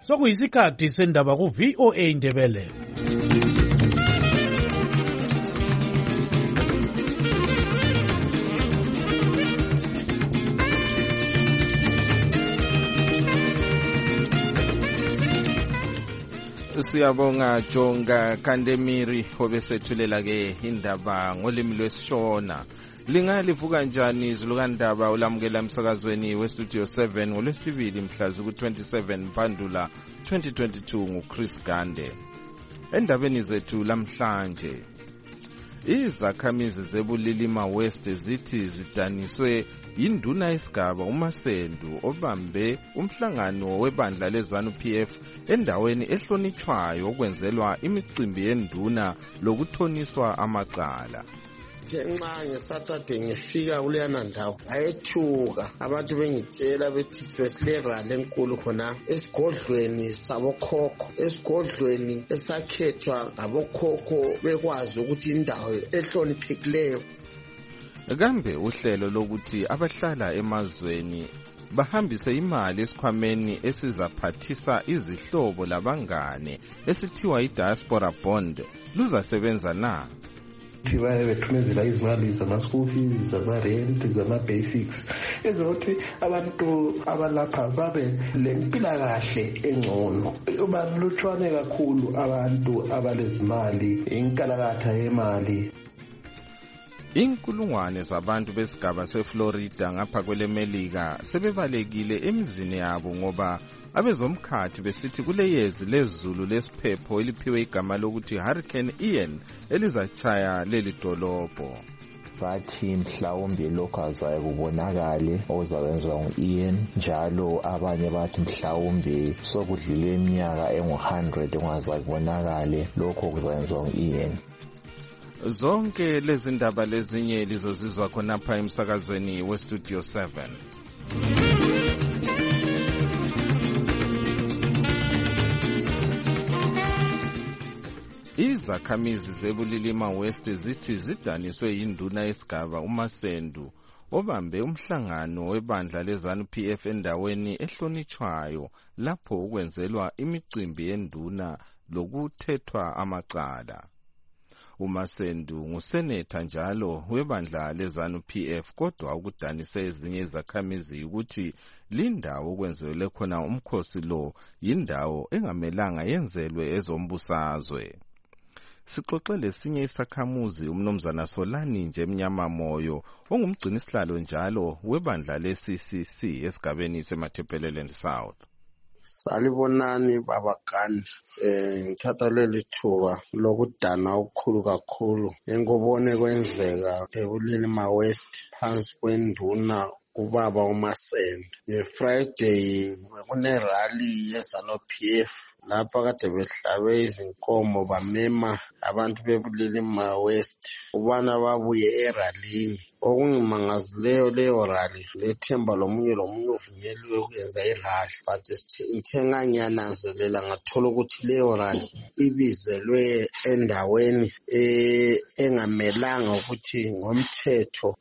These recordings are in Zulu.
Sokuyisikhathi sendaba ku VOA Indebele. Siyabonga Jonga Kandemiri obesethulela ke indaba ngolimi lwesishona. Lingalivuka kanjani izulukandaba ulamukela emsakazweni westudio 7 ngolwesibili mhla ku-27 Mpandula 2022 nguChris Gande. Endabeni zethu lamhlanje, izakhamizi zebulilima West zithi zidaniswe induna yesigaba uMasendu obambe umhlangano webandla leZANU-PF endaweni ehlonitshwayo okwenzelwa imicimbi yenduna lokuthoniswa amacala. Nxa ngeSaturday ngifika kuleyana ndawo ayethuka abantu bengitshela bethi besilerali enkulu khona esigodlweni sabokhokho, esigodlweni esakhethwa ngabokhokho bekwazi ukuthi indawo ehloniphekileyo. Kambe uhlelo lokuthi abahlala emazweni bahambise imali esikhwameni esizaphathisa izihlobo labangane esithiwa idiaspora bond luzasebenza na? Baye bethumezela izimali zama-school fees, zama-rent, zama-basics ezokuthi abantu abalapha babe lempilakahle engcono. Balutshwane kakhulu abantu abalezimali, inkalakatha yemali. Inkulungwane zabantu besigaba seFlorida ngapha kwelemelika sebebalekile emizini yabo ngoba abezomkhathi besithi kuleyezi lezulu lesiphepho eliphiwe igama lokuthi Hurricane Ian elizatshaya leli dolobho. Bathi mhlawumbe lokho azaye kubonakale okuzakwenziwa ngu-Ian, njalo abanye bathi mhlawumbe sokudlule iminyaka engu-100 ongazaye kubonakale lokho kuzakwenziwa ngu-Ian. Zonke lezi ndaba lezinye lizozizwa khonapha emsakazweni westudio 7. Izakhamizi zebulilima West zithi zidaniswe induna yesigaba uMasendu obambe umhlangano webandla leZANU-PF endaweni ehlonitshwayo lapho ukwenzelwa imicimbi yenduna lokuthethwa amacala. uMasendu ngusenetha njalo webandla leZANU-PF, kodwa ukudanisa ezinye izakhamizi ukuthi lindawo okwenzelwe khona umkhosi lo yindawo engamelanga yenzelwe ezombusazwe. Sixoxe lesinye isakhamuzi umnumzana Solani nje Mnyama Moyo ongumgcinisihlalo njalo webandla leCCC esigabeni seMathepeleland South. Salibonani baba Gandhi, ngithatha leli thuba lokudana okukhulu kakhulu engobone kwenzeka ebulilima West phansi kwenduna ubaba uMasendu. NgeFriday kunerally yeZANU-PF lapha kade behlabe izinkomo bamema abantu bebulilima West ubana babuye eralini. Okungimangazileyo leyo rally lethemba lomunye uvunyelwe ukuyenza irally, but ngithenga ngiyananzelela ngathola ukuthi leyo rally ibizelwe endaweni engamelanga ukuthi ngomthetho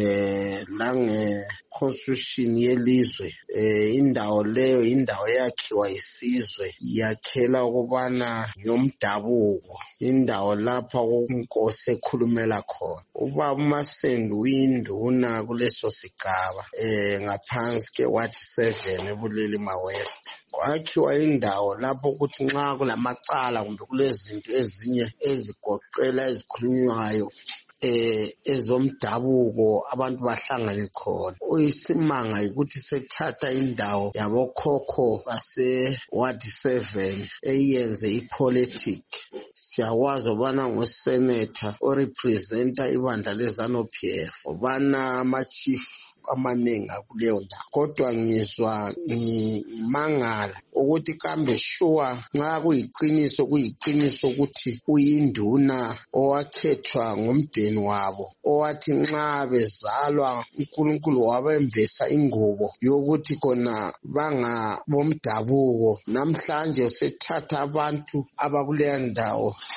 constitution yelizwe. Indawo leyo indawo yakhiwa isizwe, yakhela ukubana yomdabuko, indawo lapha inkosi ekhulumela khona. Ubaba uMasendu uyinduna kuleso sigaba ngaphansi ke-Ward 7 ebulilima West. Kwakhiwa indawo lapho ukuthi nxa kulamacala kumbe kulezinto ezinye ezigoqela ezikhulunywayo ezomdabuko abantu bahlangane khona. Uyisimanga ukuthi sethatha indawo yabokhokho base-Ward 7 eyenze ipolitiki. Siyakwazi ubana ngusenetha orepresenta ibandla leZANU-PF, ubana amachief amaningi akuleyo ndawo. Kodwa ngizwa ngimangala ukuthi kambe sure nxa kuyiqiniso ukuthi uyinduna owakhethwa ngumdeni wabo, owathi nxa bezalwa uNkulunkulu wabembesa ingubo yokuthi khona bangabomdabuko. Namhlanje usethatha abantu abakuleya ndawo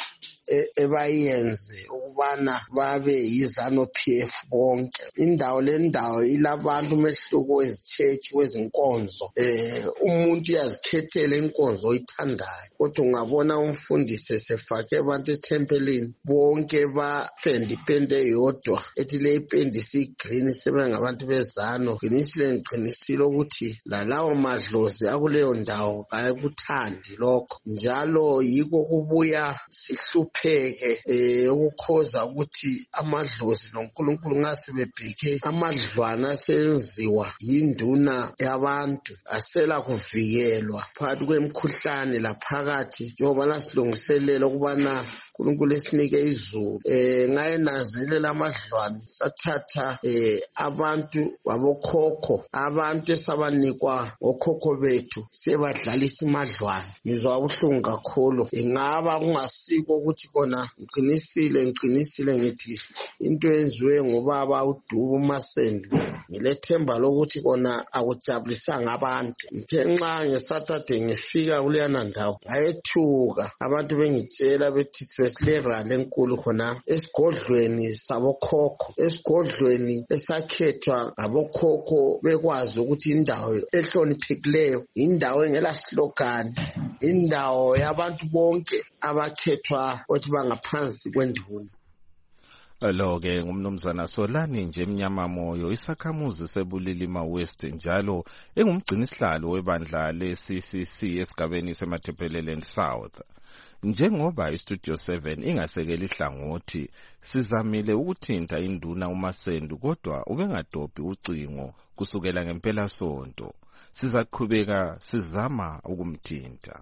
ebayenze ukubana babe yiZANU-PF bonke. Indawo lendawo ilabantu umehluko wezitshetshi wezinkonzo. Umuntu uyazikhethela inkonzo oyithandayo. Kodwa ungabona umfundisi esefake abantu ethempelini bonke bapenda ipende eyodwa ethi le ipende isigreen sebengabantu beZANU. Ngiqinisile ukuthi lalawo madlozi akuleyo ndawo ayekuthandi lokho. Njalo yiko kubuya sihlupheke ukukhoza ukuthi amadlozi noNkulunkulu ngasebebheke amadlwana asenziwa yinduna yabantu asela kuvikelwa phakathi kwemikhuhlane laphakathi njengoba nasilungiselela ukubana uNkulunkulu esinike izulu. Ngayenazelela amadlwana sathatha abantu wabokhokho, abantu esabanikwa ngokhokho bethu sebadlalisa imadlwana. Ngizwa ubuhlungu kakhulu. Ingaba kungasiko ukuthi kona ngiqinisile ngithi into yenziwe ngobaba uDubu uMasendu. Ngilethemba lokuthi kona akujabulisanga abantu. Ngithe nxa ngeSaturday ngifika kuleyana ndawo ngayethuka abantu bengitshela bethi besilerala enkulu khona esigodlweni sabokhokho, esigodlweni esakhethwa ngabokhokho bekwazi ukuthi indawo ehloniphekileyo, indawo engela slogan, indawo yabantu bonke abakhethwa ukuthi bangaphansi kwenduna. Lo-ke ngumnumzana Solani nje Mnyama Moyo, isakhamuzi seBulilima West njalo engumgcinisihlalo webandla le-CCC esigabeni seMatabeleland South. Njengoba iStudio 7 ingasekela ihlangothi, sizamile ukuthinta induna uMasendu kodwa ubengadobhi ucingo kusukela ngempela sonto. Sizaqhubeka sizama ukumthinta.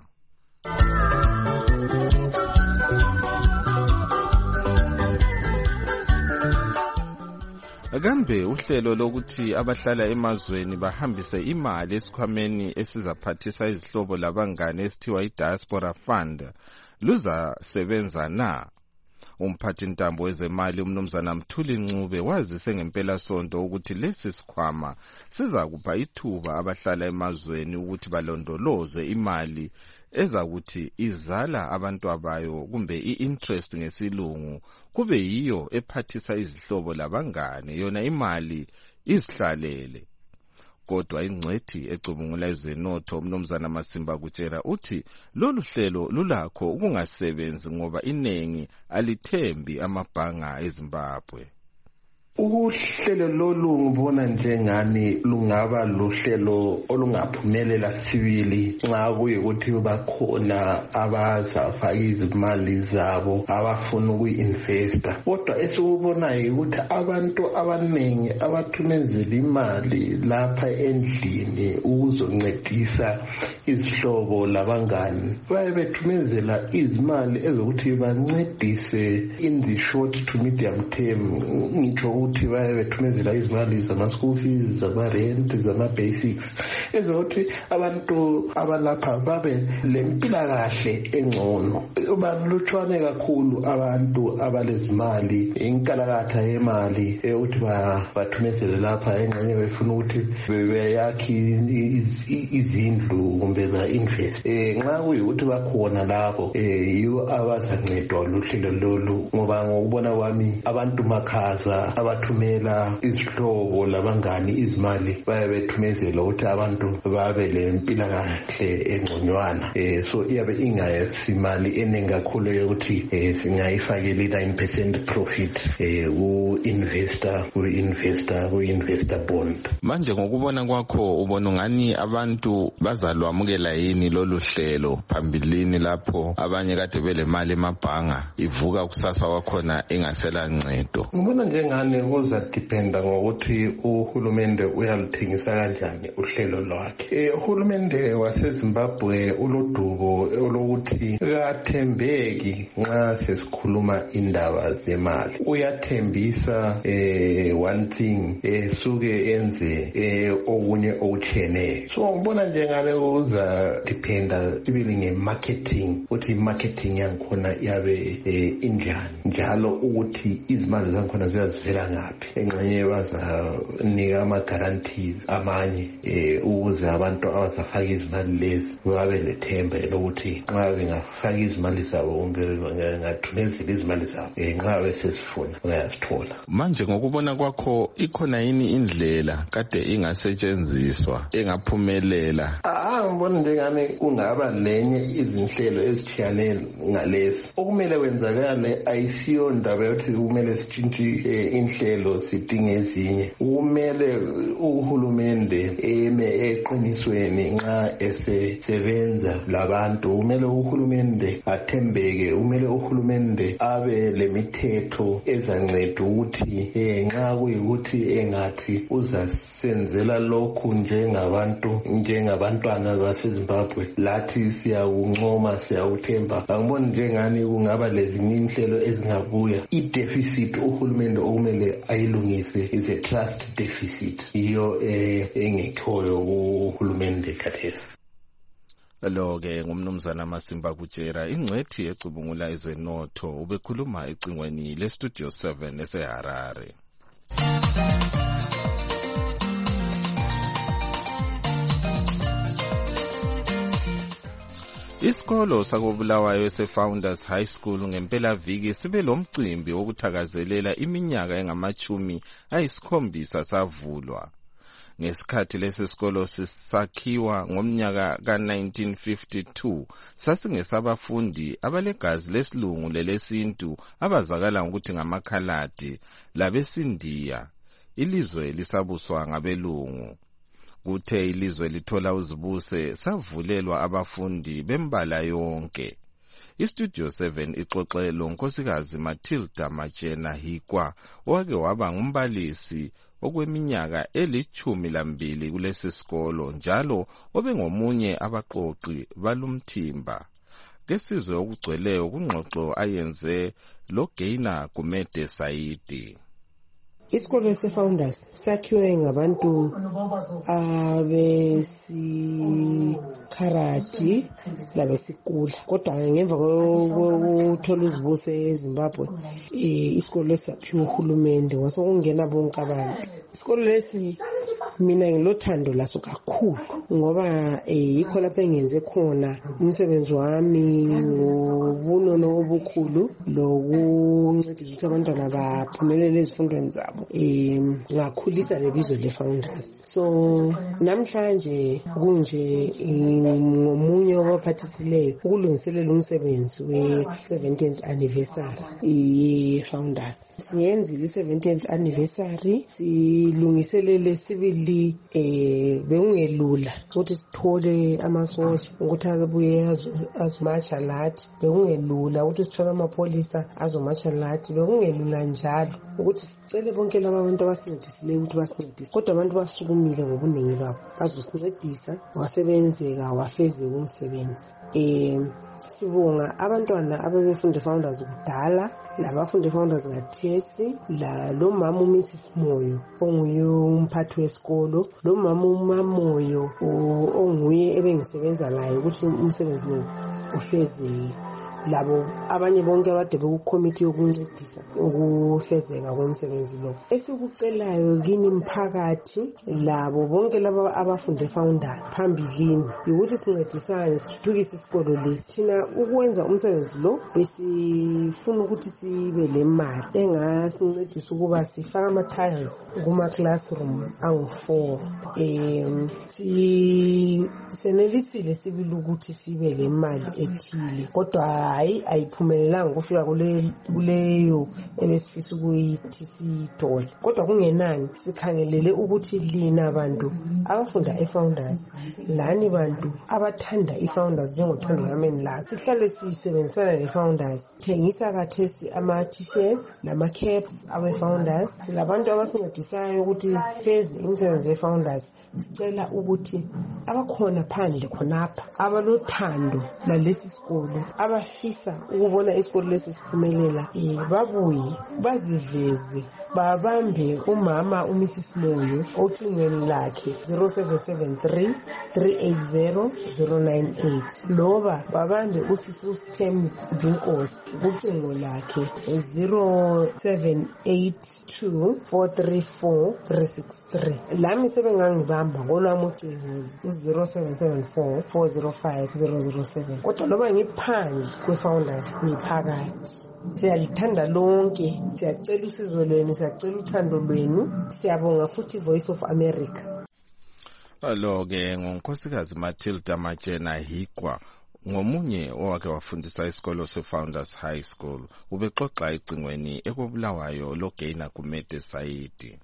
Kambe uhlelo lokuthi abahlala emazweni bahambise imali esikhwameni esizaphathisa izihlobo labangane esithiwa iDiaspora Fund luzasebenza na? Umphathi ntambo wezemali umnumzana Mthuli Ncube wazise ngempela sonto ukuthi lesi sikhwama sizakupha ithuba abahlala emazweni ukuthi balondoloze imali ezakuthi izala abantu abayo kumbe i-interest ngesilungu kube yiyo ephathisa izihlobo labangane, yona imali izihlalele. Kodwa ingcwethi ecubungula ezenotho umnumzana Masimba kutshela uthi lolu hlelo lulakho ukungasebenzi ngoba inengi alithembi amabhanga eZimbabwe. Uhlelo lolu ngibona njengani lungaba luhlelo olungaphumelela sibili nxa kuyikuthi bakhona abazafaka izimali zabo abafuna ukuyi-investa. Kodwa esikubonayo ukuthi abantu abanengi abathumezela imali lapha endlini ukuzoncedisa izihlobo labangani baye bethumezela izimali ezokuthi bancedise in the short to medium term. Ngitsho ukuthi baye bethumezela izimali zama-school fees, zama-rent, zama-basics ezokuthi abantu abalapha babe lempilakahle engcono. Balutshwane kakhulu abantu abalezimali, inkalakatha yemali ukuthi bathumezele lapha engxenye befuna ukuthi beyakhe izindlu kumbe ba-invest. Nxa kuyikuthi bakhona lapho yiwo abazancedwa luhlelo lolu, ngoba ngokubona kwami abantu makhaza abathumela izihlobo labangani izimali baye bethumezela ukuthi abantu babe lempilakahle engconywana. So iyabe ingasimali eningi kakhulu yokuthi singayifakela 9% profit ku-investor bond. Manje ngokubona kwakho ubona ngani abantu bazalwamukela yini lolu hlelo phambilini lapho abanye kade belemali emabhanga ivuka kusasa kwakhona ingasela ncedo? Ngibona njengani kuzadipenda ngokuthi uhulumende uyaluthengisa kanjani uhlelo lwakhe. Uhulumende waseZimbabwe ulodubo olokuthi kathembeki nxa sesikhuluma indaba zemali. Uyathembisa one thing suke enze okunye okutshiyeneyo. So ngibona njengani kuzadipenda sibili nge-marketing, ukuthi i-marketing yankhona yabe injani njalo ukuthi izimali zankhona ziyazivela ngaphi. Engxenye bazanika ama-guarantees amanye ukuze abantu abazafaka izimali lezi babe lethemba lokuthi nxa bengafaka izimali zabo kumbe ngathumezela izimali zabo nxa besezifuna bayazithola. Manje ngokubona kwakho ikhona yini indlela kade ingasetshenziswa engaphumelela? Ngibona njengami kungaba lenye izinhlelo ezithiyane ngalesi. Okumele kwenzakale ayisiyo ndaba yokuthi kumele sitshintshe inhlelo sidinge ezinye. Kumele uhulumende eme eqinisweni nxa esesebenza labantu. Kumele uhulumende athembeke. Kumele uhulumende abe lemithetho ezanceda ukuthi nxa kuyikuthi engathi uzasenzela lokhu njengabantwana baseZimbabwe, lathi siyakuncoma, siyakuthemba. Angiboni njengani kungaba lezinye inhlelo ezingabuya. I-deficit uhulumende okumele ayilungise is a trust deficit. Iyo engekhoyo uhulumende khathesi. Lo-ke ngumnumzana Masimba Kutshera, ingcwethi ecubungula ezenotho, ubekhuluma ecingweni leStudio 7 eseHarare. Isikolo sakobulawayo seFounders High School ngempelaviki sibe lomcimbi wokuthakazelela iminyaka engama-7 savulwa. Ngesikhathi lesi sikolo sisakhiwa ngomnyaka ka-1952 sasingesabafundi abalegazi lesilungu lelesintu abazakala ngokuthi ngamakhaladi labesindiya. Ilizwe lisabuswa ngabelungu. Kuthe ilizwe lithola uzibuse savulelwa abafundi bembala yonke. IStudio 7 ixoxe lonkosikazi Matilda Machena Hikwa owake waba ngumbalisi okweminyaka 12 kulesi sikolo njalo obengomunye abaqoqi balumthimba. Kesizwe okugcweleyo kungxoxo ayenze loGeina Gumede Saidi. Isikolo seFounders sakhiwe ngabantu abesikharati labesikula, kodwa ngemva kokuthola uzibuse eZimbabwe isikolo sakhiwe uhulumende wasokungena bonke abantu. Isikolo lesi mina ngilothando laso kakhulu ngoba yikho lapho engenze khona umsebenzi wami ngobunono obukhulu lokuncedisa ukuthi abantwana baphumelele ezifundweni zabo. Ngakhulisa lebizo leFounders. So namhlanje kunje ngomunye wabaphathisileyo ukulungiselela umsebenzi we-70th anniversary yeFounders. Siyenzile i-70th anniversary, silungiselele sibili bekungelula ukuthi sithole amasotsha ukuthi abuye azomatsha lathi, bekungelula ukuthi sithole amapholisa azomatsha lathi, bekungelula njalo ukuthi sicele bonke laba abantu abasincedisileyo ukuthi basincedise. Kodwa abantu basukumile ngobuningi babo bazosincedisa, wasebenzeka wafezeka umsebenzi. Sibonga abantwana ababefunda Founders kudala labafunda Founders kathesi, lo mama uMrs Moyo onguye umphathi wesikolo, lo mama uMamoyo onguye ebengisebenza laye ukuthi umsebenzi lo ufezeke, labo abanye bonke abade bekukomiti yokuncedisa ukufezeka komsebenzi lo. Esikucelayo kini mphakathi labo bonke laba abafunde Founders phambilini ukuthi sincedisane sithuthukise isikolo lesi. Thina ukwenza umsebenzi lo besifuna ukuthi sibe lemali engasincedisa ukuba sifaka ama-tiles kuma classroom angu-4. Sisenelisile sibili ukuthi sibe lemali ethile, kodwa ayiphumelelanga ukufika kuleyo ebesifisa ukuyithi siyithole. Kodwa kungenani sikhangelele ukuthi lina bantu abafunda eFounders, lani bantu abathanda iFounders njengothando lami enilalo, sihlale sisebenzisana neFounders. Thengisa kathesi ama-t-shirts lama-caps awe-Founders. Silabantu abasincedisayo ukuthi feze imisebenzi ye-Founders. Sicela ukuthi abakhona phandle khonapha abalothando lalesi sikolo, abafisa ukubona isikolo lesi siphumelela, babuye baziveze, babambe umama uMrs Moyo ocingweni lakhe 0773 380-098 loba babambe uSisu Stem Binkosi ucingo lakhe 0782-434-363. Lami sebengangibamba ngolwami ucingo 0774-405-007. Kodwa loba ngiphandle kwe-Founders ngiphakathi. Siyalithanda lonke, siyacela usizo lwenu, siyacela uthando lwenu, siyabonga futhi Voice of America. Alo-ke ngunkosikazi Matilda Matshena Hikwa, ngomunye owake wafundisa isikolo se-Founders High School, ubexoxa ecingweni ekubulawayo loGaina Gumede Saidi.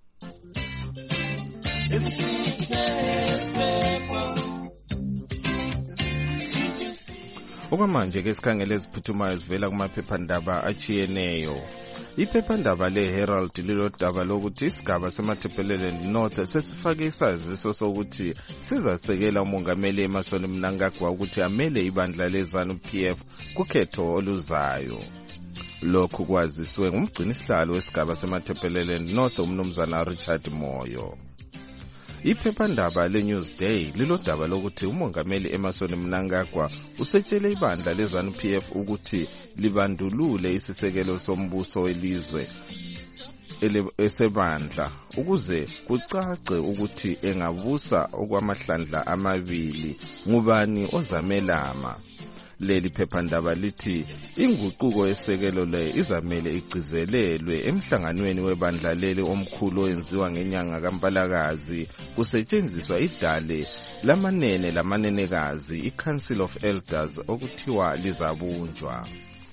Okwamanje ke sikhangele eziphuthumayo zivela kumaphephandaba achiyeneyo. Iphephandaba le-Herald lilodaba lokuthi isigaba seMatabeleland North sesifake isaziso sokuthi sizasekela umongameli Emmerson Mnangagwa ukuthi amele ibandla leZANU-PF kukhetho oluzayo. Lokhu kwaziswe ngumgcinisihlalo wesigaba seMatabeleland North umnumzana Richard Moyo. Iphephandaba le-Newsday lilodaba lokuthi umongameli Emmerson Mnangagwa usetshele ibandla leZANU-PF ukuthi libandulule isisekelo sombuso welizwe esebandla ukuze kucace ukuthi engabusa okwamahlandla amabili ngubani ozamelama. Leli phephandaba lithi inguquko yesekelo le izamele igcizelelwe emhlanganweni webandla leli omkhulu oyenziwa ngenyanga kaMpalakazi kusetshenziswa idale lamanenekazi iCouncil of Elders okuthiwa lizabunjwa.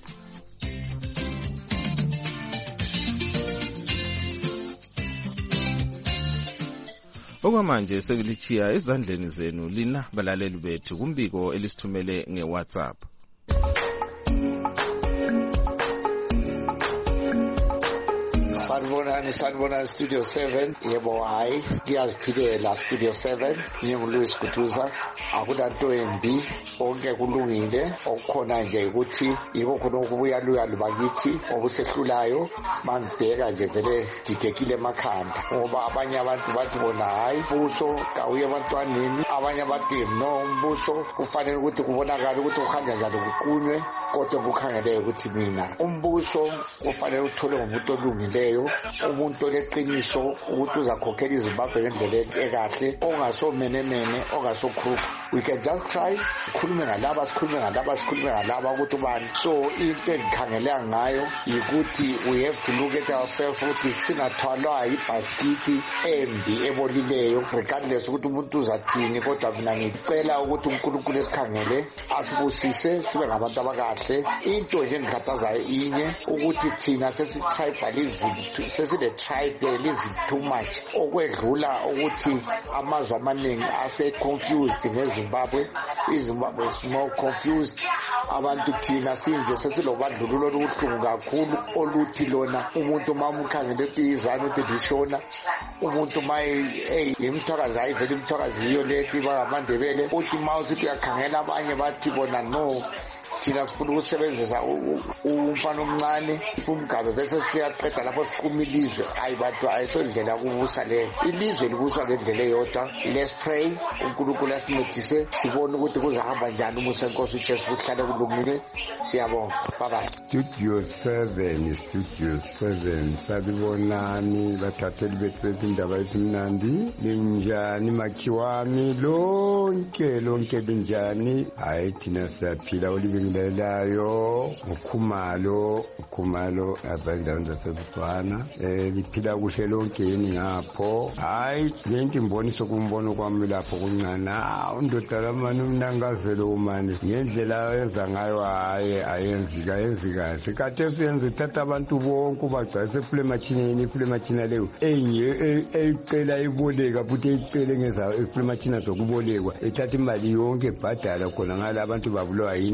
Okwamanje sekulichiya ezandleni zenu lina balaleli bethu kumbiko elisithumele ngeWhatsApp. Sanibonani Studio 7 yebo hayi ngiyaziphilela Studio 7 nginguLouis Kutuza akunanto embi konke kulungile okukhona nje ukuthi yiko khona ukubuya luyalu bakithi obusehlulayo mangibheka nje vele didekile emakhanda ngoba abanye abantu bathi bona hayi buso kawuye abantwaneni abanye bathi no umbuso kufanele ukuthi kubonakala ukuthi uhamba njalo kuqunywe kodwa kukhangele ukuthi mina umbuso kufanele uthole umuntu olungileyo umuntu oleqiniso ukuthi uzakhokhela iZimbabwe ngendlela ekahle ongasomenemene ongasokhruku. We can just try sikhulume ngalaba ukuthi ubani. So into engikhangeleka ngayo ukuthi we have to look at ourselves ukuthi singathwalwa ibhasikiti embi ebolileyo regardless ukuthi umuntu uzathini kodwa mina ngicela ukuthi uNkulunkulu esikhangele asibusise sibe ngabantu abakahle. Into nje engikhathazayo inye ukuthi thina sesi-tribalism sesile-tribalism too much okwedlula ukuthi amazwe amaningi ase-confused ngeZimbabwe. iZimbabwe is more confused. Abantu thina sinje sesilobandlululo olubuhlungu kakhulu oluthi lona umuntu mamukhangele ukuthi izanu ukuthi lishona umuntu imthakazi ayivele imthakazi yiyo lethi bangamandebele uthi ma usithi uyakhangela abanye bathi bona no thina sifuna ukusebenzisa umfana omncane umgabe bese siyaqeda lapho siqhuma ilizwe. Hayi bantu ayisondlela yokubusa leyo, ilizwe libuswa ngendlela eyodwa. Let's pray uNkulunkulu asincedise sibone ukuthi kuzahamba njani umusa enkosi uJesu kuhlale kulungile. Siyabonga. Bye. Studio 7 salibonani bathatheli bethu bezindaba ezimnandi linjani makhiwami lonke linjani. Hayi thina siyaphila olibingelelayo ukhumalo abandaweni zaseButswana liphila kuhle lonke yini ngapho. Hayi lento imboniso kumbono kwami lapho kuncana undoda lamani umnangazelo umani ngendlela yenza ngayo hayi ayenzi kahle kade siyenza ithatha abantu bonke ubagcwalise iflemachina leyo eyicela iboleka futhi eyicele ngeza iflemachina zokubolekwa ethatha imali yonke ebhadala khona ngala abantu babulawa yindlala.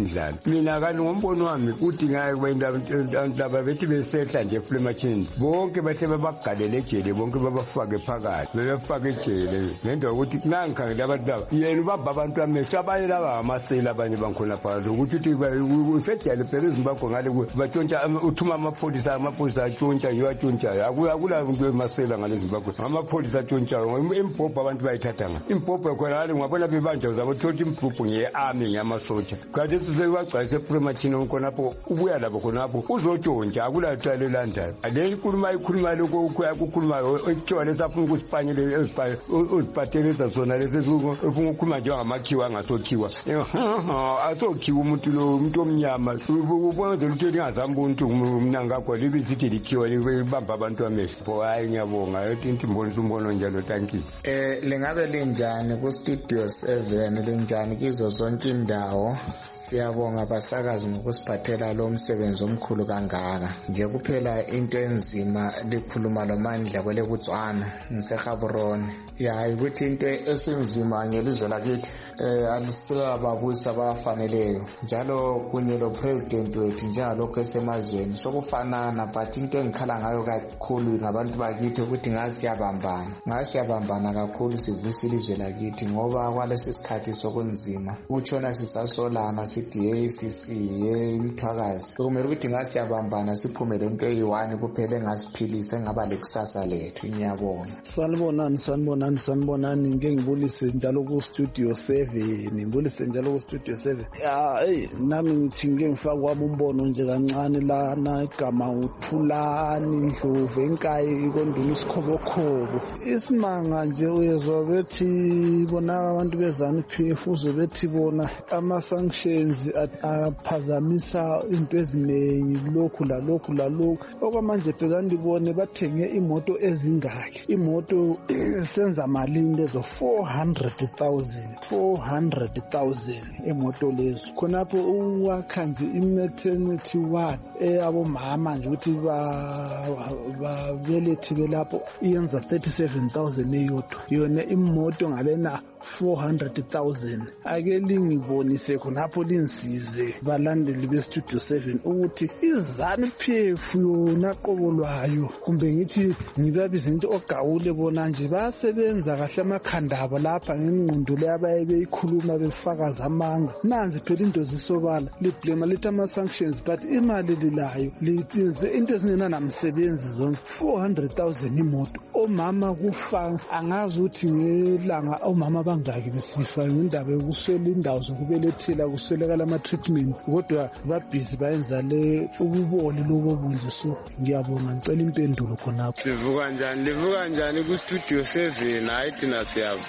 mina kanti ngombono wami uthi ndaba bethi besehla nje eflematshini bonke bahle babagalele ejele bonke babafake phakathi bebafake ejele ngento yokuthi nangikhangela abantu laba yena ubamba abantu amehlo abanye laba amasela abanye bankhona phakathi ukuthi usejele phela eZimbabwe ngale batshontsha uthuma amapholisa atshontsha nje atshontshayo akula into emasela ngale Zimbabwe amapholisa atshontshayo impompo abantu bayithathanga impompo khona ngale ngabona bebanja uzabo thothi impompo ngearmy ngiyamasotsha kanti sesebagcwalise premature khonapho ubuya labo khonapho uzotshontsha akula tshalo landayo ale ikhuluma lokho ukukhulumayo ekuthiwa lesafuna ukusipanyele uziphathelisa zona lesifuna ukukhuluma nje ngamakhiwa angasokhiwa asokhiwa umuntu omnyama ubona ukuthi lingazambuntu umnangakho libisithi likhiwa libamba abantu amehlo hayi ngiyabonga yothi imbono njalo thank you. Lingabe linjani ku Studio 7 linjani kizo zonke indawo siyabonga basakazi ngokusiphathela lo msebenzi omkhulu kangaka nje kuphela into enzima likhuluma lomandla kwele kutswana ngiseGaborone yayi ukuthi into esinzima ngelizwe lakithi alisela babusa abafaneleyo njalo kunye lo president wethu njengalokho esemazweni sokufanana but into engikhala ngayo kakhulu ngabantu bakithi ukuthi ngasiyabambana kakhulu sivuse ilizwe lakithi ngoba kwalesi sikhathi sokunzima utshona sisasolana sithi hey sisiye imthwakazi kumele ukuthi ngasiyabambana siphumele into eyi-1 kuphela engasiphilisa engaba lekusasa lethu ngiyabonga. Sanibonani ngeke ngibulise njalo ku Studio 7 nami ngithi ngeke ngifake kwami umbono nje kancane lana igama uThulani Ndlovu enkayi ikonduna isikhobokhobo isimanga nje uyezwa bethi bona abantu beZANU-PF uzobethi bona ama-sanctions aphazamisa into eziningi lokhu okwamanje phela ndibone bathenge imoto ezingaki imoto senza malini lezo 400,000 imoto lezo khonapho uwakha nje i-maternity ward abomama nje ukuthi babelethi belapho iyenza 37,000 eyodwa yona imoto ngalena 400,000 ake lingibonise khonapho linsize balandeli beStudio 7 ukuthi iZANU-PF yona qobolwayo kumbe ngithi ngibabize into ogawule bona nje basebenza kahle amakhanda abo lapha ngengqondo leyabaye beyikhuluma befakaza amanga nanzi phela into zisobala liblema lithi ama-sanctions but imali lilayo liyenze into ezingena namsebenzi zonke 400,000 imoto omama kufa angazi ukuthi ngelanga omama bangaki besifa ngendaba yokuswela indawo zokubelethela kuswelakala ama-treatment kodwa babhizi bayenza le ububole lobo bunje so ngiyabonga ngicela impendulo khonapho. Livuka njani ku Studio 7 hayi thina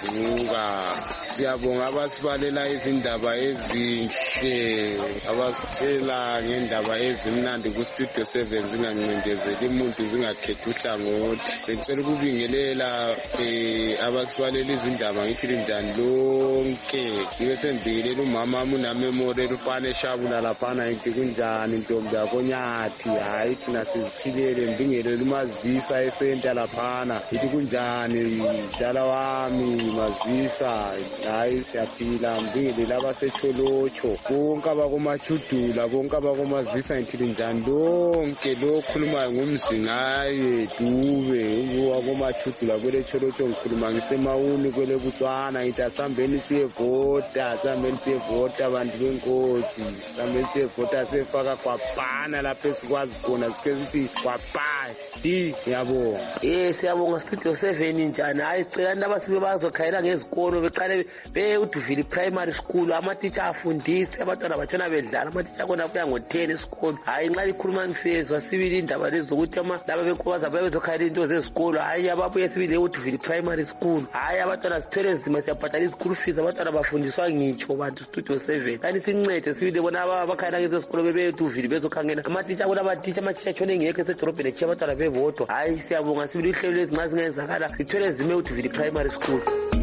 siyabonga abasibalela izindaba ezinhle abasitshela ngendaba ezimnandi ku Studio 7 zingancindezeli umuntu zingakhethi uhlangothi bengicela ukubingelela abasibalela izindaba ngithi linjani lonke ngibe sembikelela umama unamemori elufana eshabula laphana ngithi kunjani ntombi yakonyathi hayi thina siziphilele mbingelela umazisa esenta laphana ngithi kunjani dala wami mazisa hayi siyaphila mbingelela abasecholocho bonke abakomachudula bonke abakomazisa ngithi linjani lonke lokhulumayo ngumzingaye Dube wakomachudula kwele cholocho ngikhuluma ngisemawuni kwele Botswana ngithi asambeni siyevota abantu benkosi asambeni siyevota sefaka kwapana lapho esikwazi khona sithi kwapashi ngiyabonga. Siyabonga Studio 7 njani hayi cela ndaba sibe bazokhayela ngezikolo beqale uDuville Primary School amatitsha afundise abantwana batshona bedlala amatitsha kona kuya ngo10 esikolo hayi nxa likhuluma ngisezwa sibili indaba lezi zokuthi laba benkobaza babezokhayela into zesikolo hayi ababuye sibili uDuville Primary School hayi abantwana sithwele nzima siyabhadala school fees abantwana bafundiswa ngitsho bantu Studio 7 kanti sincede sibili bona abakhayela ngezesikolo bebeDuville bezokhangela amatitsha kula amatitsha amatitsha tshone ngekho esedorobheni echiya abantwana bebodwa hayi siyabonga sibili ihlelo lezi nxa zingenzakala sithwele nzima uDuville Primary School.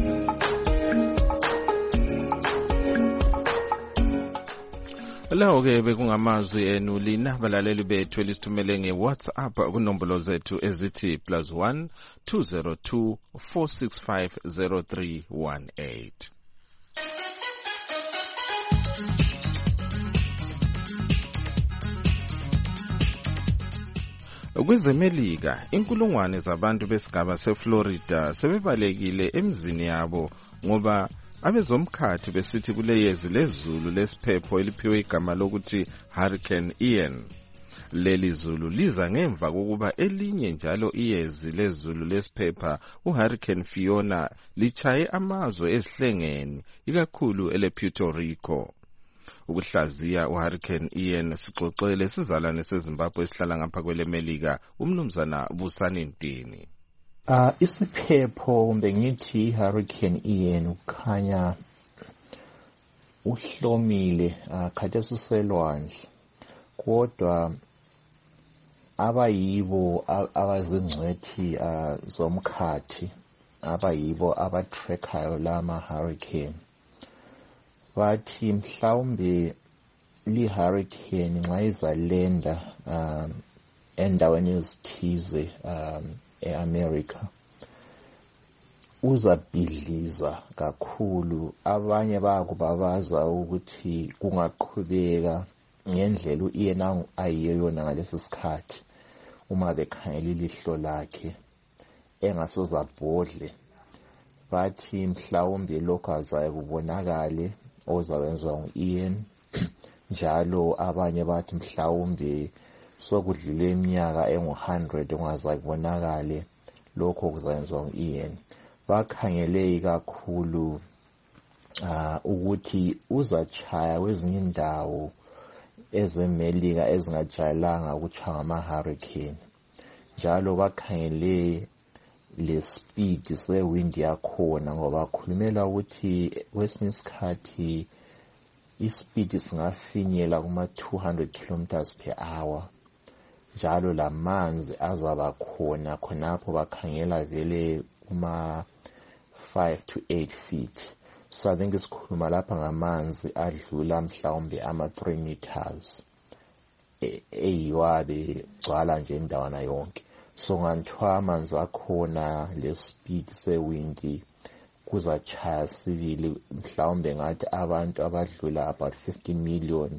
Lawo-ke bekungamazwi enu lina balaleli bethu elisithumele nge-WhatsApp kunombolo zethu ezithi +1 202 465 0318. Kwezemelika, inkulungwane zabantu besigaba seFlorida sebebalekile emzini yabo ngoba abezomkhathi besithi kuleyezi lezulu lesiphepho eliphiwe igama lokuthi Hurricane Ian. Leli zulu liza ngemva kokuba elinye njalo iyezi lezulu lesiphepha uHurricane Fiona lichaye amazwe ezihlengeni ikakhulu elePuerto Rico. Ukuhlaziya uHurricane Ian sixoxele sizalwane seZimbabwe esihlala ngapha kwelemelika umnumzana Busani Ntini. Isiphepho kumbe ngithi Hurricane Ian ukhanya uhlomile khathesi uselwandle, kodwa abayibo abazingcwethi zomkhathi abayibo abatrackayo lama hurricane bathi mhlawumbe li-hurricane nxa izalenda endaweni ezithize e-America uzabhidliza kakhulu. Abanye bayakubabaza ukuthi kungaqhubeka ngendlela uyena ayiyo yona ngalesi sikhathi uma bekhangela ilihlo lakhe engasoze abhodle. Bathi mhlawumbe lokho azaye kubonakale ozawenziwa ngu-Ian njalo abanye bathi mhlawumbe sokudlule iminyaka engu-100 ongazaye kubonakale lokho kuzayenziwa ngu-Ian. Bakhangele kakhulu ukuthi uzachaya kwezinye indawo ezemelika ezingajayelanga ukutshaya ngama-hurricane, njalo bakhangele le speed se-wind yakhona ngoba khulumela ukuthi kwesinye isikhathi ispeed singafinyela kuma-200 kilometers per hour, njalo lamanzi azaba khona khonapho bakhangela vele kuma-5 to 8 feet. So I think isikhuluma lapha ngamanzi adlula mhlawumbe ama-3 meters eyiwabe gcwala nje indawana yonke. So nganthwa amanzi akhona le speed se-windi kuzachaya sibili, mhlawumbe ngathi abantu abadlula about 15 million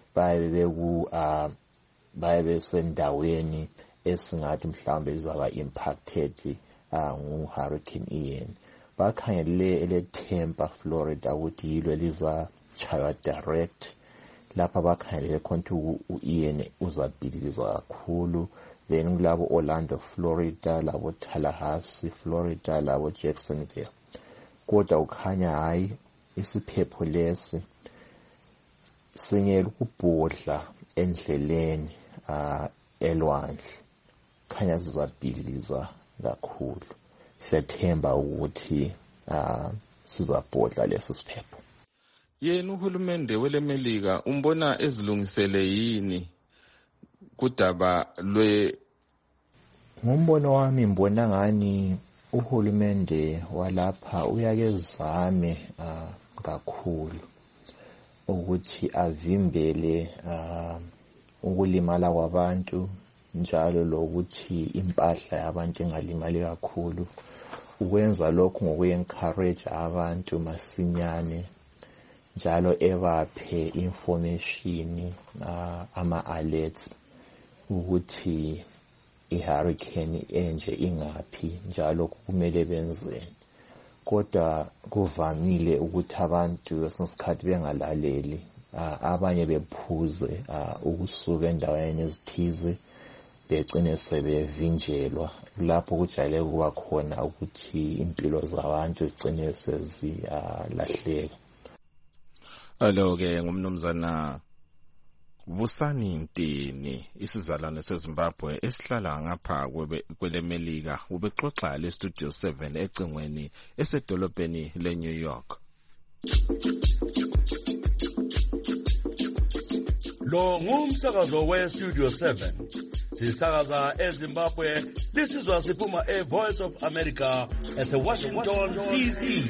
baye besendaweni esingathi mhlawumbe izaba impacted ngu-Hurricane Ian. Bakhangele ele-Tampa, Florida ukuthi yilo elizachaywa direct. Lapha bakhangele khona u-Ian uzabhidliza kakhulu. Then kulabo Orlando, Florida, labo Tallahassee, Florida, labo Jacksonville. Kodwa ukhanya hayi isiphepho lesi singela ukubhodla endleleni elwandle, khanya sizabhidliza kakhulu. Siyathemba ukuthi sizabhodla lesi siphepho. Yena uhulumende welemelika umbona ezilungisele yini kudaba ngombono wami mbona ngani uhulumende walapha uyakezame kakhulu ukuthi avimbele ukulimala kwabantu, njalo lokuthi impahla yabantu ingalimali kakhulu. Ukwenza lokhu ngoku-encourage abantu masinyane, njalo ebaphe information ama-alerts ukuthi i-hurricane enje ingaphi njalo kumele benzeni. Kodwa kuvamile ukuthi abantu kwesinye isikhathi bengalaleli, abanye bephuze ukusuka endaweni ezithize begcine sebevinjelwa. Lapho kujayele kuba khona ukuthi impilo zabantu zigcine sezilahleka. Alo-ke ngumnumzana Busani Ntini, isizalwane seZimbabwe esihlala ngapha kwelemelika, ubexoxa le-Studio 7 ecingweni esedolobheni le-New York. Lo ngumsakazo we-Studio 7. Sisakaza eZimbabwe, lisizwa siphuma e-Voice of America ese-Washington, D.C.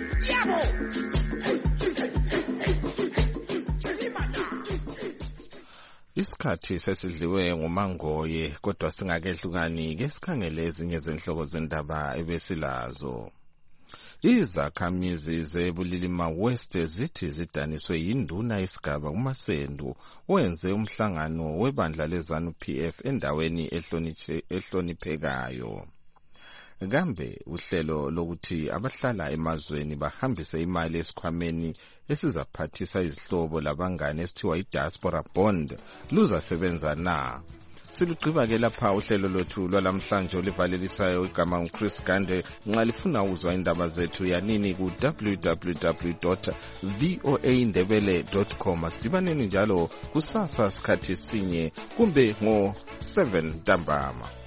Isikhathi sesidliwe ngumangoye, kodwa singakehlukani ke sikhangele ezinye zenhloko zendaba ebesilazo. Izakhamizi zeBulilima West zithi zidaniswe yinduna yesigaba uMasendo owenze umhlangano webandla leZANU-PF endaweni ehloniphekayo. Kambe uhlelo lokuthi abahlala emazweni bahambise imali esikhwameni esizaphathisa izihlobo labangane esithiwa i-diaspora bond luzasebenza na? Siluqiba ke lapha uhlelo lwethu lwalamhlanje olivalelisayo igama uChris Gande. Nxa lifuna ukuzwa indaba zethu yanini ku www.voaindebele.com. Sidibaneni njalo kusasa sikhathi sinye kumbe ngo 7 ntambama.